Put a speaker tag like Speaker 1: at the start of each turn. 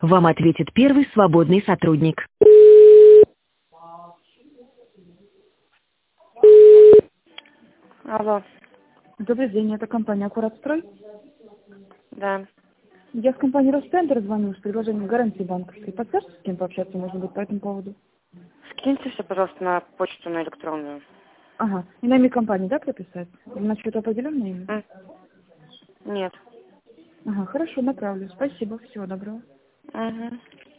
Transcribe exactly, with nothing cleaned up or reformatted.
Speaker 1: Вам ответит первый свободный сотрудник.
Speaker 2: Алло,
Speaker 3: Добрый день, это компания «Аккуратстрой».
Speaker 2: да.
Speaker 3: Я с компании «Ростендер» звоню с предложением гарантии банковской. Подскажете, с кем пообщаться можно будет по этому поводу?
Speaker 2: Скиньте все, пожалуйста, на почту, на электронную.
Speaker 3: Ага. И на имя компании, да, прописать? Или на что-то определенное имя?
Speaker 2: М? Нет.
Speaker 3: Ага, хорошо, направлю. Спасибо, всего доброго.
Speaker 2: Угу.